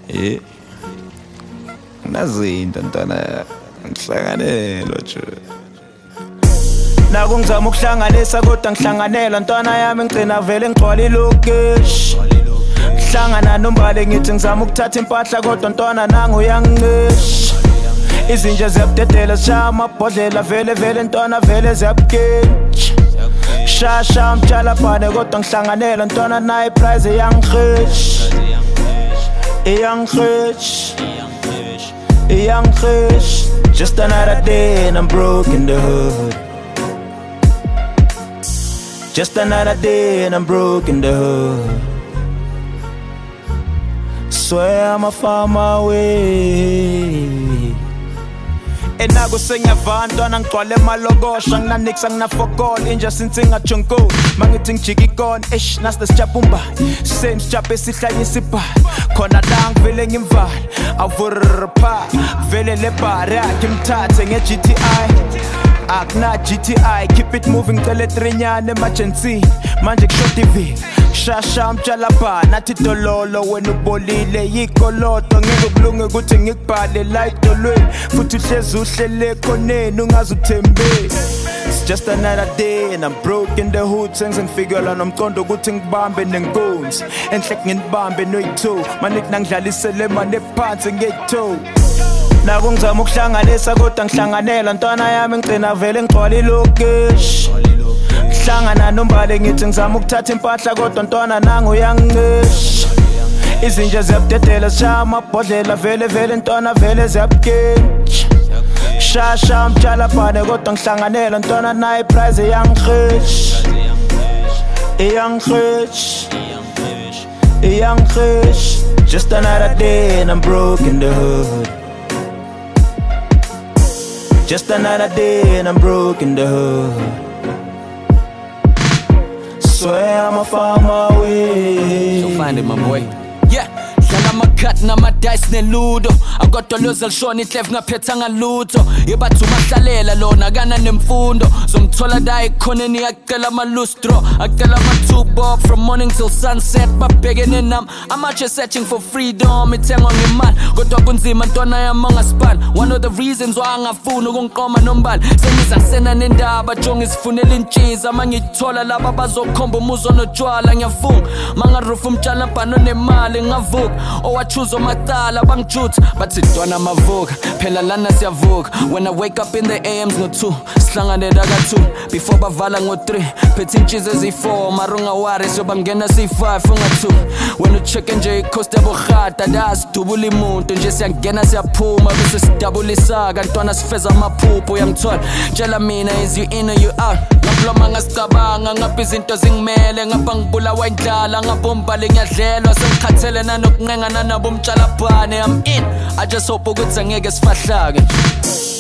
nazinto ntwana ngihlanganelwa nje naku ngizama ukuhlanganisa kodwa ngihlanganela ntwana yami ngicina vele ngigcwala ilokishi ngihlangana nombali ngithi ngizama ukuthatha impahla kodwa ntwana nangu uyangicisha izinja ziyabudedela zishaya amabhodlela vele ntwana vele ziyabukentsha shasha mtshala bhane kodwa ngihlanganela ntwana naye prize Young just another day and I'm broke in the hood. Just another day and I'm broke in the hood. Swear I'ma find my way. Enago sengiyavana ntwana ngigcwale emalokosha nginanix anginafokol inja since ngajunko mangithi ngijika ikona nasi sijabumba same sijabhe esihlanyisa ibhali khona la ngivele ngimvala avurpa vele le bar yakhe imthathe nge-GTI akuna GTI keep it moving cele 3 nyane emergency manje kushota iviki shasha mtshala bhana nathi dololo wena ubolile yikolodo ngeke kulunge ukuthi ngikubhale la idolweni futhi uhlezi uhlele khoneni ungazi uthembe. It's just another day and I'm broke in the hood sengifikelela nomqondo ukuthi ngibambe nenkunzi enhle nginibambe noyi2 manithi nangidlalisele manje phansi nge2 naku ngizama ukuhlanganisa kodwa ngihlanganela ntwana yami ngicina vele ngigcwala ilokishi ngihlangana nombali ngithi ngizama ukuthatha impahla kodwa ntwana nangu uyangicisha izinja ziyabudedela zishaya amabhodlela vele ntwana vele ziyabukentsha shasha mtshala bhane kodwa ngihlanganela ntwana naye prize Young just another day and I'm broke in the hood. Just another day and I'm broke in the hood. Swear I'ma find my way. So find it, my boy. Yeah. Cut nama dice neludo akodoloza lishona ihlef ngaphethanga lutho yebathu mahlalela lona kana nemfundo zomthola da ekhoneni yacela amalustro acela amathubo from morning till sunset babhekene nami amache searching for freedom ithengwa ngemali kodwa kunzima ntwana yami angaspan one of the reasons why angafuna ukungiqoma nombali sengiza kusena nendaba jonga isifunela intshiza mangithola laba bazokhomba umuzo notshwala ngiyafunga mangarufu umtshala bhano nemali ngavuka owachuzo matala bangijutha bathi ntwana mavuka phela lana siyavuka when I wake up in the AMs ngo2 sihlanganela ka2 before bavala ngo3 phethe intshiza ezi4 marunga wari so bangena si5 unga2 when ucheck nje icost yabohata dasidubula imuntu nje siyangena siyaphuma bese sidabulisa kantwana sifeza amaphupho yamthola tshela mina is you in or you out ngabloma ngasicabanga ngapha izinto zingimele ngapha ngibulawa indlala ngabombali ngiyadlelwa sengikhathele nanokunqengana nabo umtshala bhane I'm in I just hope ukuthi angeke sifahlake